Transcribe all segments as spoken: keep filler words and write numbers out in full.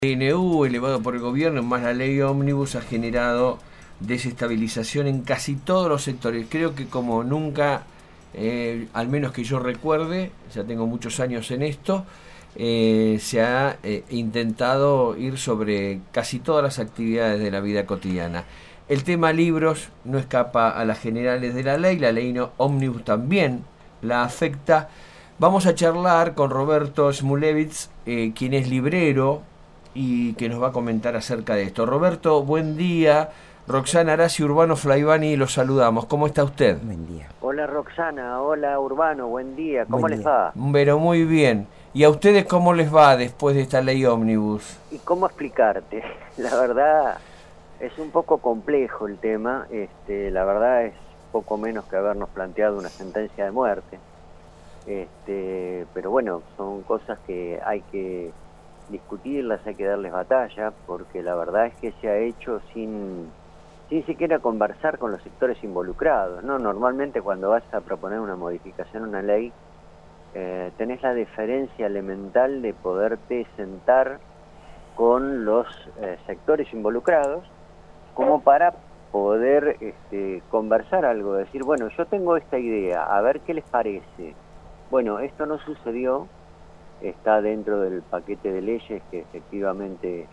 P N U elevado por el gobierno más la ley ómnibus ha generado desestabilización en casi todos los sectores. Creo que como nunca, eh, al menos que yo recuerde, ya tengo muchos años en esto, eh, se ha eh, intentado ir sobre casi todas las actividades de la vida cotidiana. El tema libros no escapa a las generales de la ley, la ley no, ómnibus también la afecta. Vamos a charlar con Roberto Smulevitz, eh, quien es librero y que nos va a comentar acerca de esto. Roberto, buen día. Roxana Arasi, Urbano Flaivani, los saludamos. ¿Cómo está usted? Buen día. Hola Roxana, hola Urbano, buen día. ¿Cómo Buen les día. va? Pero muy bien. ¿Y a ustedes cómo les va después de esta ley ómnibus? ¿Y cómo explicarte? La verdad es un poco complejo el tema. Este, la verdad es poco menos que habernos planteado una sentencia de muerte. Este, pero bueno, son cosas que hay que discutirlas, hay que darles batalla, porque la verdad es que se ha hecho sin, sin siquiera conversar con los sectores involucrados, ¿no? Normalmente cuando vas a proponer una modificación a una ley, eh, tenés la deferencia elemental de poderte sentar con los eh, sectores involucrados como para poder este, conversar algo, decir, bueno, yo tengo esta idea, a ver qué les parece. Bueno, esto no sucedió. Está dentro del paquete de leyes que efectivamente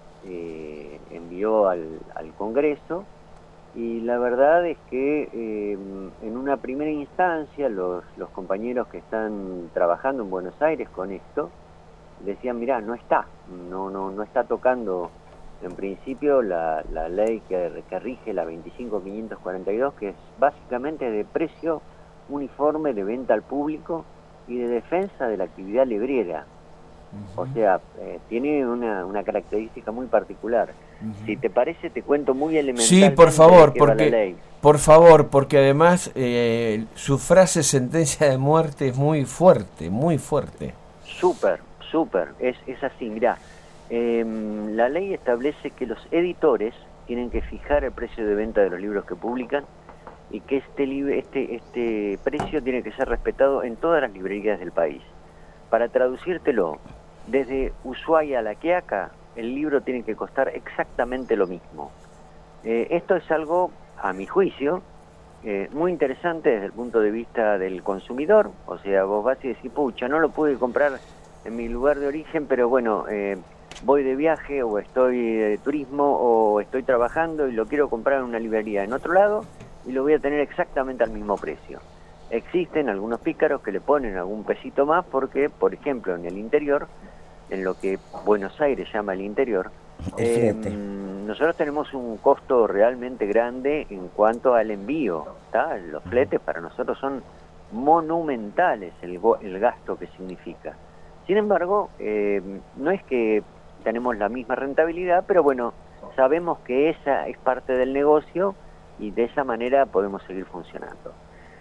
eh, envió al, al Congreso, y la verdad es que eh, en una primera instancia los, los compañeros que están trabajando en Buenos Aires con esto decían, mirá, no está, no, no, no está tocando en principio la, la ley que, que rige la veinticinco mil quinientos cuarenta y dos, que es básicamente de precio uniforme de venta al público y de defensa de la actividad librera. Uh-huh. O sea, eh, tiene una, una característica muy particular. Uh-huh. Si te parece, te cuento muy elementalmente. Sí, por favor, de qué va porque la ley. Por favor, porque además eh, su frase sentencia de muerte es muy fuerte, muy fuerte. Súper, súper, es, es así, mirá. Eh, la ley establece que los editores tienen que fijar el precio de venta de los libros que publican, y que este, este, este precio tiene que ser respetado en todas las librerías del país. Para traducírtelo, desde Ushuaia a La Quiaca, el libro tiene que costar exactamente lo mismo. Eh, esto es algo, a mi juicio, eh, muy interesante desde el punto de vista del consumidor. O sea, vos vas y decís, pucha, no lo pude comprar en mi lugar de origen, pero bueno, eh, voy de viaje, o estoy de turismo, o estoy trabajando y lo quiero comprar en una librería en otro lado, y lo voy a tener exactamente al mismo precio. Existen algunos pícaros que le ponen algún pesito más porque, por ejemplo, en el interior, en lo que Buenos Aires llama el interior, eh, nosotros tenemos un costo realmente grande en cuanto al envío, ¿tá? Los fletes para nosotros son monumentales, el, el gasto que significa. Sin embargo, eh, no es que tenemos la misma rentabilidad, pero bueno, sabemos que esa es parte del negocio, y de esa manera podemos seguir funcionando.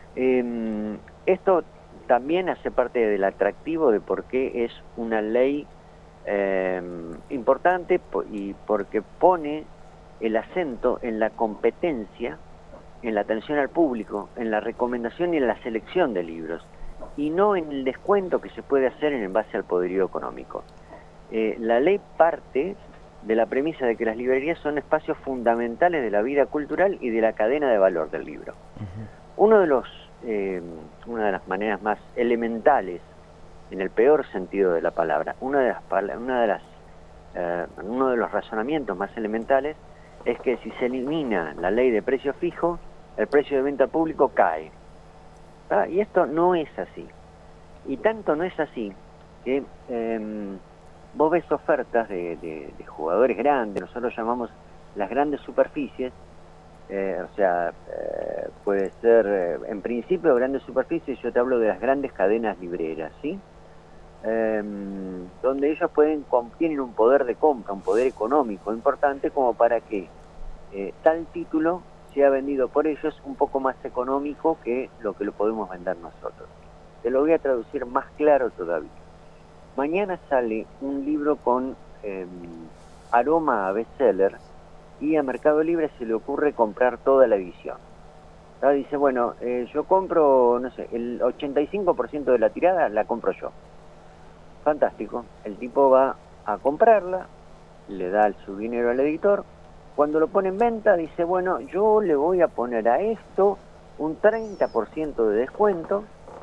Eh, esto también hace parte del atractivo de por qué es una ley eh, importante, y porque pone el acento en la competencia, en la atención al público, en la recomendación y en la selección de libros, y no en el descuento que se puede hacer en base al poderío económico. Eh, la ley parte de la premisa de que las librerías son espacios fundamentales de la vida cultural y de la cadena de valor del libro. Uh-huh. Uno de los, eh, una de las maneras más elementales, en el peor sentido de la palabra, una de las, una de las, eh, uno de los razonamientos más elementales es que si se elimina la ley de precio fijo, el precio de venta al público cae. ¿Ah? Y esto no es así. Y tanto no es así que Eh, vos ves ofertas de, de, de jugadores grandes, nosotros llamamos las grandes superficies, eh, o sea, eh, puede ser, eh, en principio, grandes superficies, yo te hablo de las grandes cadenas libreras, ¿sí? Eh, donde ellos pueden, tienen un poder de compra, un poder económico importante, como para que eh, tal título sea vendido por ellos un poco más económico que lo que lo podemos vender nosotros. Te lo voy a traducir más claro todavía. Mañana sale un libro con eh, aroma a bestseller, y a Mercado Libre se le ocurre comprar toda la edición. ¿Ah? Dice, bueno, eh, yo compro, no sé, el ochenta y cinco por ciento de la tirada la compro yo. Fantástico. El tipo va a comprarla, le da su dinero al editor. Cuando lo pone en venta dice, bueno, yo le voy a poner a esto un treinta por ciento de descuento,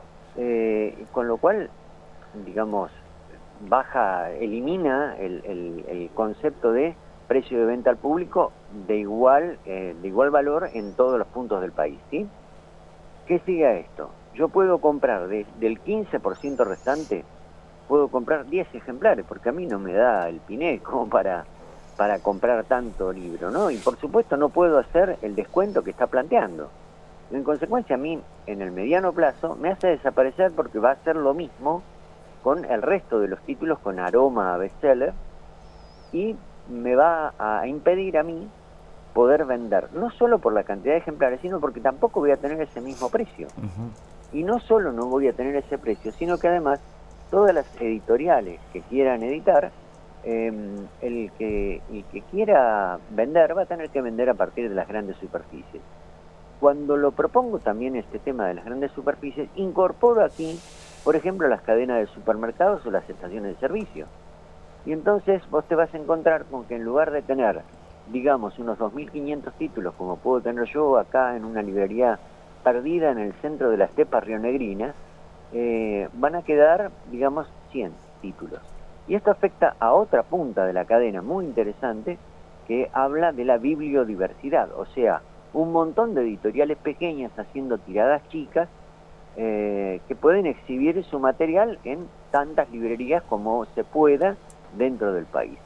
eh, con lo cual, digamos, baja, elimina el, el, el concepto de precio de venta al público de igual, eh, de igual valor en todos los puntos del país, ¿sí? ¿Qué sigue a esto? Yo puedo comprar de, del quince por ciento restante, puedo comprar diez ejemplares, porque a mí no me da el piné como para, para comprar tanto libro, ¿no? Y por supuesto no puedo hacer el descuento que está planteando. En consecuencia, a mí, en el mediano plazo, me hace desaparecer porque va a ser lo mismo con el resto de los títulos con aroma a bestseller y me va a impedir a mí poder vender, no solo por la cantidad de ejemplares, sino porque tampoco voy a tener ese mismo precio. Uh-huh. Y no solo no voy a tener ese precio, sino que además todas las editoriales que quieran editar, eh, el, que, el que quiera vender va a tener que vender a partir de las grandes superficies. Cuando lo propongo también este tema de las grandes superficies, incorporo aquí, por ejemplo, las cadenas de supermercados o las estaciones de servicio. Y entonces vos te vas a encontrar con que en lugar de tener, digamos, unos dos mil quinientos títulos, como puedo tener yo acá en una librería perdida en el centro de la estepa rionegrina, eh, van a quedar, digamos, cien títulos. Y esto afecta a otra punta de la cadena muy interesante que habla de la bibliodiversidad, o sea, un montón de editoriales pequeñas haciendo tiradas chicas eh, que pueden exhibir su material en tantas librerías como se pueda dentro del país.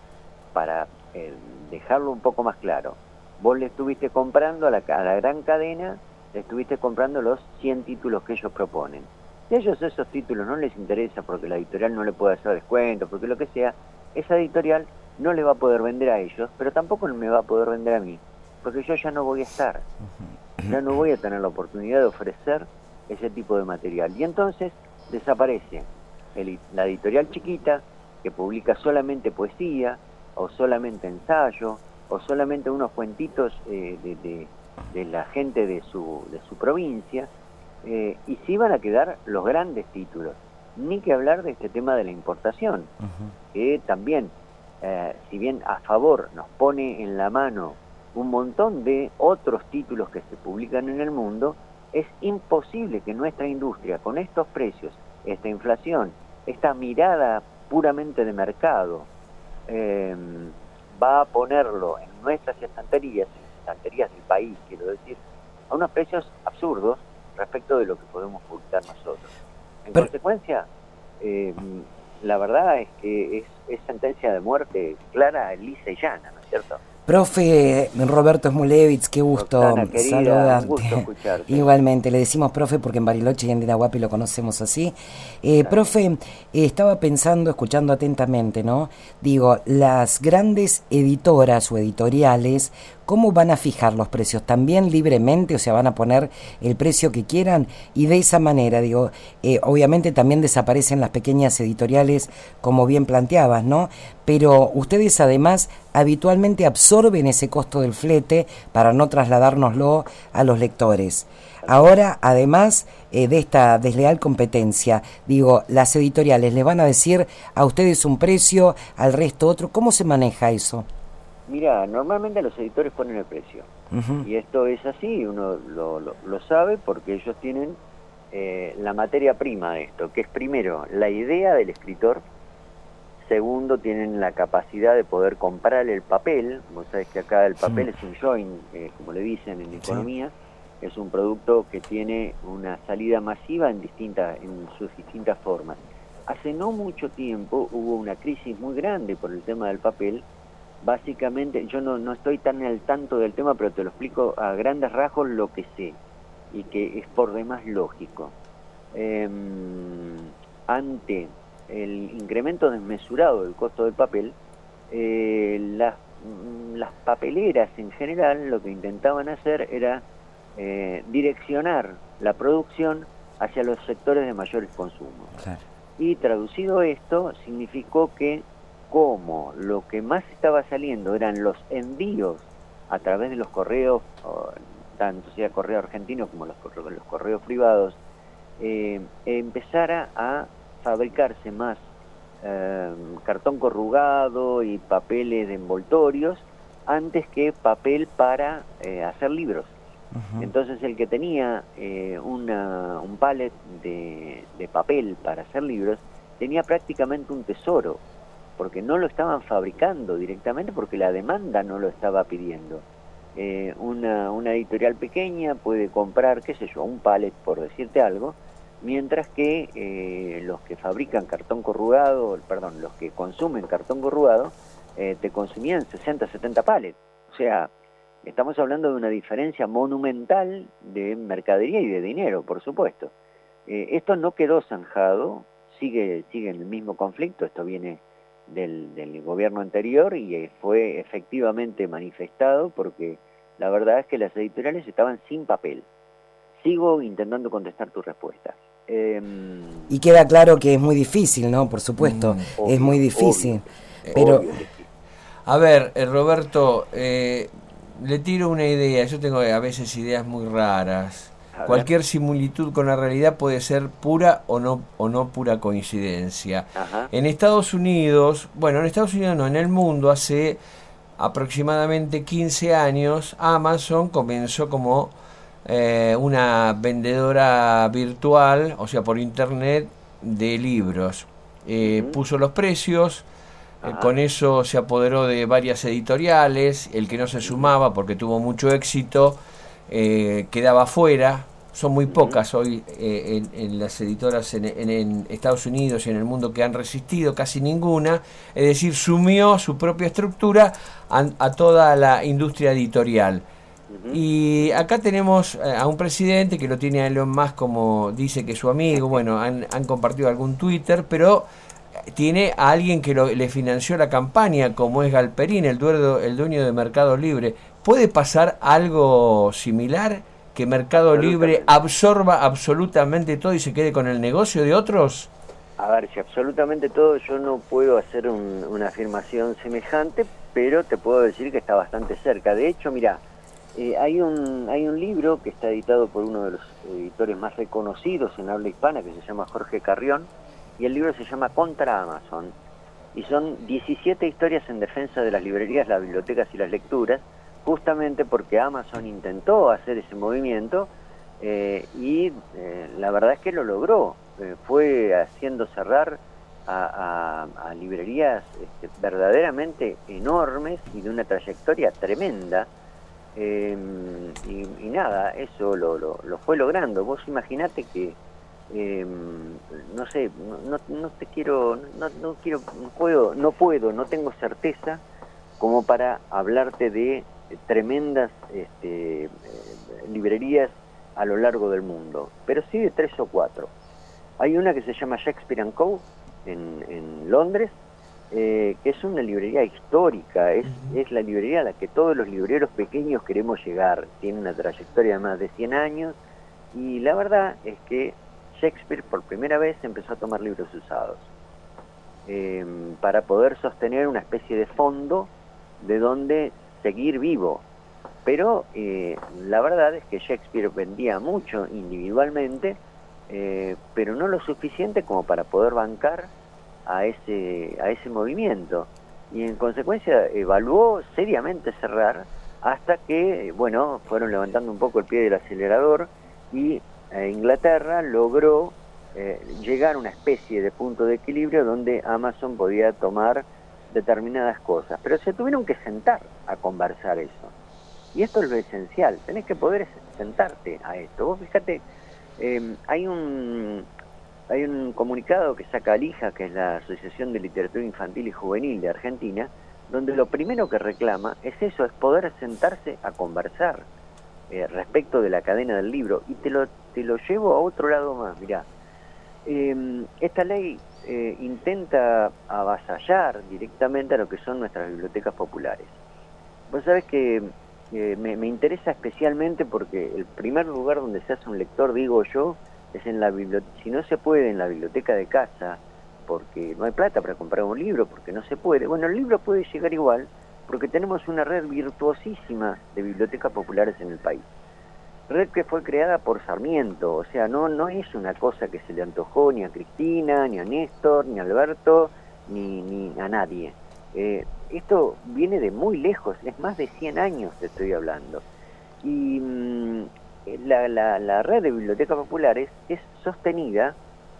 Para eh, dejarlo un poco más claro, vos le estuviste comprando a la, a la gran cadena, le estuviste comprando los cien títulos que ellos proponen. Si a ellos esos títulos no les interesa porque la editorial no le puede hacer descuento, porque lo que sea, esa editorial no le va a poder vender a ellos, pero tampoco me va a poder vender a mí, porque yo ya no voy a estar, ya no voy a tener la oportunidad de ofrecer ese tipo de material. Y entonces desaparece el, la editorial chiquita, que publica solamente poesía, o solamente ensayo, o solamente unos cuentitos eh, de, de, de la gente de su, de su provincia, eh, y sí van a quedar los grandes títulos. Ni que hablar de este tema de la importación, uh-huh. que también, eh, si bien a favor nos pone en la mano un montón de otros títulos que se publican en el mundo, es imposible que nuestra industria, con estos precios, esta inflación, esta mirada puramente de mercado, eh, va a ponerlo en nuestras estanterías, en las estanterías del país, quiero decir, a unos precios absurdos respecto de lo que podemos publicar nosotros. En Pero... consecuencia, eh, la verdad es que es, es sentencia de muerte clara, lisa y llana, ¿no es cierto? Profe Roberto Smulevich, qué gusto Roxana, querida, saludarte. Un gusto escucharte. Igualmente, le decimos profe porque en Bariloche y en Dinahuapi lo conocemos así. Eh, profe, eh, estaba pensando, escuchando atentamente, ¿no? Digo, las grandes editoras o editoriales, ¿cómo van a fijar los precios? ¿También libremente? O sea, ¿van a poner el precio que quieran? Y de esa manera, digo, eh, obviamente también desaparecen las pequeñas editoriales, como bien planteabas, ¿no? Pero ustedes además habitualmente absorben ese costo del flete para no trasladárnoslo a los lectores. Ahora, además eh, de esta desleal competencia, digo, las editoriales les van a decir a ustedes un precio, al resto otro. ¿Cómo se maneja eso? Mira, normalmente los editores ponen el precio. Uh-huh. Y esto es así, uno lo, lo, lo sabe porque ellos tienen eh, la materia prima de esto, que es primero la idea del escritor. Segundo, tienen la capacidad de poder comprar el papel. Vos sabés que acá el papel sí. es un joint, eh, como le dicen en economía. Sí. Es un producto que tiene una salida masiva en distintas, en sus distintas formas. Hace no mucho tiempo hubo una crisis muy grande por el tema del papel. Básicamente, yo no, no estoy tan al tanto del tema, pero te lo explico a grandes rasgos lo que sé, y que es por demás lógico. Eh, ante el incremento desmesurado del costo del papel, eh, las, las papeleras en general lo que intentaban hacer era eh, direccionar la producción hacia los sectores de mayores consumos. Claro. Y traducido esto, significó que como lo que más estaba saliendo eran los envíos a través de los correos, tanto sea correo argentino como los, los correos privados, eh, empezara a fabricarse más eh, cartón corrugado y papeles de envoltorios antes que papel para eh, hacer libros. Uh-huh. Entonces el que tenía eh, una, un pallet de, de papel para hacer libros tenía prácticamente un tesoro, porque no lo estaban fabricando directamente, porque la demanda no lo estaba pidiendo. Eh, una, una editorial pequeña puede comprar, qué sé yo, un pallet, por decirte algo, mientras que eh, los que fabrican cartón corrugado, perdón, los que consumen cartón corrugado, eh, te consumían sesenta, setenta pallets. O sea, estamos hablando de una diferencia monumental de mercadería y de dinero, por supuesto. Eh, esto no quedó zanjado, sigue, sigue en el mismo conflicto, esto viene del, del gobierno anterior y eh, fue efectivamente manifestado porque la verdad es que las editoriales estaban sin papel. Sigo intentando contestar tu respuesta. Eh, y queda claro que es muy difícil, ¿no? Por supuesto, mm, obvio, es muy difícil. Obvio, pero obvio. A ver, eh, Roberto, eh, le tiro una idea. Yo tengo a veces ideas muy raras. Cualquier similitud con la realidad puede ser pura o no o no pura coincidencia. Ajá. En Estados Unidos, bueno, en Estados Unidos no, en el mundo hace aproximadamente quince años, Amazon comenzó como eh, una vendedora virtual, o sea, por internet, de libros. Eh, uh-huh. Puso los precios, eh, con eso se apoderó de varias editoriales, el que no se sumaba porque tuvo mucho éxito, eh, quedaba fuera. Son muy pocas hoy eh, en, en las editoras en, en, en Estados Unidos y en el mundo que han resistido, casi ninguna. Es decir, sumió su propia estructura a, a toda la industria editorial. Uh-huh. Y acá tenemos a un presidente que lo tiene a Elon Musk como dice que es su amigo. Bueno, han, han compartido algún Twitter, pero tiene a alguien que lo, le financió la campaña, como es Galperín, el dueño, el dueño de Mercado Libre. ¿Puede pasar algo similar? ¿Que Mercado Libre absorba absolutamente todo y se quede con el negocio de otros? A ver, si absolutamente todo, yo no puedo hacer un, una afirmación semejante, pero te puedo decir que está bastante cerca. De hecho, mira, eh, hay un hay un libro que está editado por uno de los editores más reconocidos en habla hispana, que se llama Jorge Carrión, y el libro se llama Contra Amazon, y son diecisiete historias en defensa de las librerías, las bibliotecas y las lecturas, justamente porque Amazon intentó hacer ese movimiento eh, y eh, la verdad es que lo logró. Eh, fue haciendo cerrar a, a, a librerías este, verdaderamente enormes y de una trayectoria tremenda. Eh, y, y nada, eso lo, lo, lo fue logrando. Vos imaginate que, eh, no sé, no, no, no te quiero, no, no quiero, no puedo, no puedo, no tengo certeza como para hablarte de tremendas este, eh, librerías a lo largo del mundo, pero sí de tres o cuatro. Hay una que se llama Shakespeare and Co. en, en Londres, eh, que es una librería histórica, es, uh-huh. es la librería a la que todos los libreros pequeños queremos llegar. Tiene una trayectoria de más de cien años y la verdad es que Shakespeare por primera vez empezó a tomar libros usados eh, para poder sostener una especie de fondo de donde seguir vivo, pero eh, la verdad es que Shakespeare vendía mucho individualmente, eh, pero no lo suficiente como para poder bancar a ese a ese movimiento, y en consecuencia evaluó seriamente cerrar hasta que, bueno, fueron levantando un poco el pie del acelerador y eh, Inglaterra logró eh, llegar a una especie de punto de equilibrio donde Amazon podía tomar determinadas cosas, pero se tuvieron que sentar a conversar eso, y esto es lo esencial. Tenés que poder sentarte a esto. Vos fíjate, eh, hay un hay un comunicado que saca ALIJA, que es la Asociación de Literatura Infantil y Juvenil de Argentina, donde lo primero que reclama es eso, es poder sentarse a conversar eh, respecto de la cadena del libro. Y te lo te lo llevo a otro lado más. Mirá, eh, esta ley Eh, intenta avasallar directamente a lo que son nuestras bibliotecas populares. Vos sabés que eh, me, me interesa especialmente porque el primer lugar donde se hace un lector, digo yo, es en la biblioteca. Si no se puede en la biblioteca de casa, porque no hay plata para comprar un libro, porque no se puede, bueno, el libro puede llegar igual, porque tenemos una red virtuosísima de bibliotecas populares en el país. Red que fue creada por Sarmiento, o sea, no no es una cosa que se le antojó ni a Cristina, ni a Néstor, ni a Alberto, ni, ni a nadie. Eh, esto viene de muy lejos, es más de cien años te estoy hablando. Y mmm, la, la, la red de bibliotecas populares es sostenida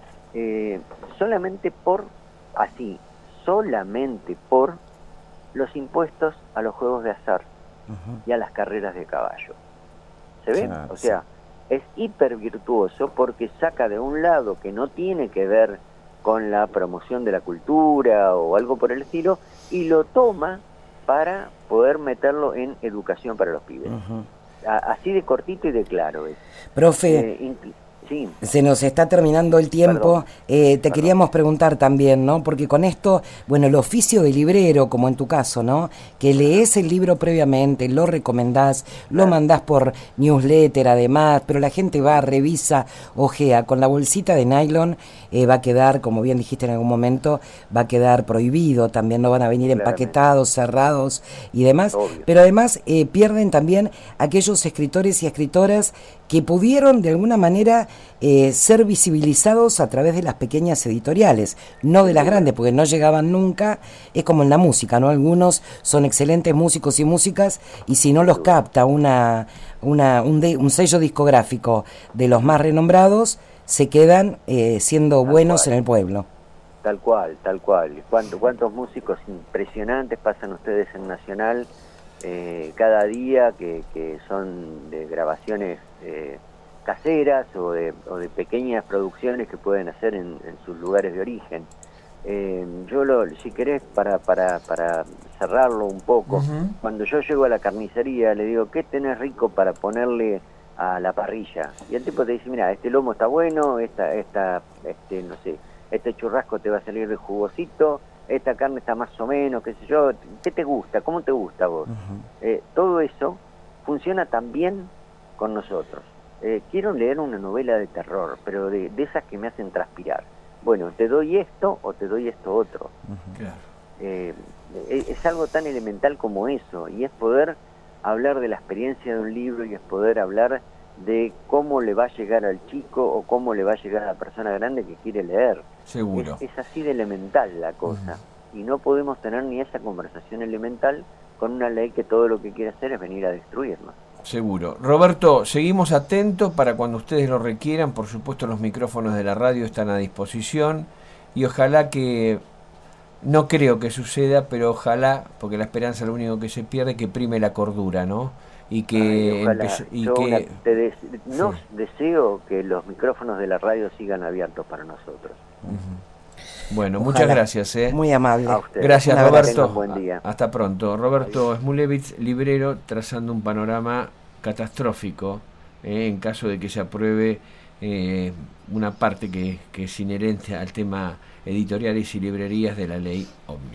eh, solamente por, así, solamente por los impuestos a los juegos de azar uh-huh. y a las carreras de caballo. ¿Se ve? Claro, o sea, sí. Es hiper virtuoso porque saca de un lado que no tiene que ver con la promoción de la cultura o algo por el estilo, y lo toma para poder meterlo en educación para los pibes. Uh-huh. A, así de cortito y de claro es. Profe, eh, incl- sí. se nos está terminando el tiempo. Eh, te Perdón. Queríamos preguntar también, ¿no? Porque con esto, bueno, el oficio de librero, como en tu caso, ¿no? Que lees el libro previamente, lo recomendás, lo mandás por newsletter además, pero la gente va, revisa, ojea, con la bolsita de nylon eh, va a quedar, como bien dijiste en algún momento, va a quedar prohibido, también no van a venir empaquetados, cerrados y demás, Obvio. Pero además eh, pierden también aquellos escritores y escritoras que pudieron de alguna manera eh, ser visibilizados a través de las pequeñas editoriales, no de las grandes, porque no llegaban nunca. Es como en la música, ¿no? Algunos son excelentes músicos y músicas, y si no los capta una, una un, de, un sello discográfico de los más renombrados, se quedan eh, siendo tal buenos cual. En el pueblo. Tal cual, tal cual. ¿Cuántos, cuántos músicos impresionantes pasan ustedes en Nacional eh, cada día que, que son de grabaciones eh, caseras o de, o de pequeñas producciones que pueden hacer en, en sus lugares de origen? Eh, yo, lo, si querés, para, para, para cerrarlo un poco, uh-huh. cuando yo llego a la carnicería le digo, ¿qué tenés rico para ponerle a la parrilla? Y el tipo te dice, mira, este lomo está bueno, esta, esta, este, no sé, este churrasco te va a salir de jugosito, esta carne está más o menos, qué sé yo, ¿qué te gusta? ¿Cómo te gusta a vos? Uh-huh. Eh, todo eso funciona también con nosotros. Eh, quiero leer una novela de terror, pero de, de esas que me hacen transpirar. Bueno, te doy esto o te doy esto otro. Uh-huh. Claro. Eh, es algo tan elemental como eso, y es poder hablar de la experiencia de un libro, y es poder hablar de cómo le va a llegar al chico o cómo le va a llegar a la persona grande que quiere leer. Seguro. Es, es así de elemental la cosa. Uh-huh. Y no podemos tener ni esa conversación elemental con una ley que todo lo que quiere hacer es venir a destruirnos. Seguro. Roberto, seguimos atentos para cuando ustedes lo requieran. Por supuesto, los micrófonos de la radio están a disposición, y ojalá que, no creo que suceda, pero ojalá, porque la esperanza es lo único que se pierde, que prime la cordura, ¿no? Y que, Ay, empece, y Yo que una, te des, no sí. deseo que los micrófonos de la radio sigan abiertos para nosotros. Uh-huh. Bueno, ojalá. Muchas gracias. ¿eh? Muy amable. Gracias, una Roberto. Buen día. Hasta pronto. Roberto Smulevich, librero, trazando un panorama catastrófico eh, en caso de que se apruebe eh, una parte que, que es inherente al tema editoriales y librerías de la ley Ómnibus.